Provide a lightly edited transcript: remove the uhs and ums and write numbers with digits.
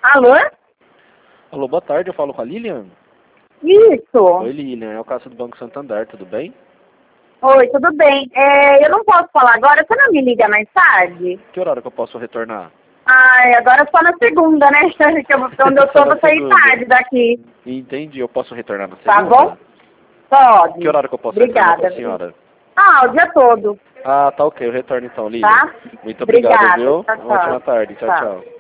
Alô? Alô, boa tarde, eu falo com a Lilian? Isso. Oi, Lilian, é o Cássio do Banco Santander, tudo bem? Oi, tudo bem? Eu não posso falar agora, você não me liga mais tarde? Que horário que eu posso retornar? Ai, agora só na segunda, né? Onde eu Só tô, na vou sair segunda. tarde daqui. Entendi, eu posso retornar na Tá segunda? bom? Pode. Que horário que eu posso retornar Obrigada. para a senhora? O dia todo. Ah, tá ok, eu retorno então, Lilian. Tá? Muito obrigado, Obrigada. viu? Tchau, Uma ótima tchau. tarde, tchau, Tchau. tchau.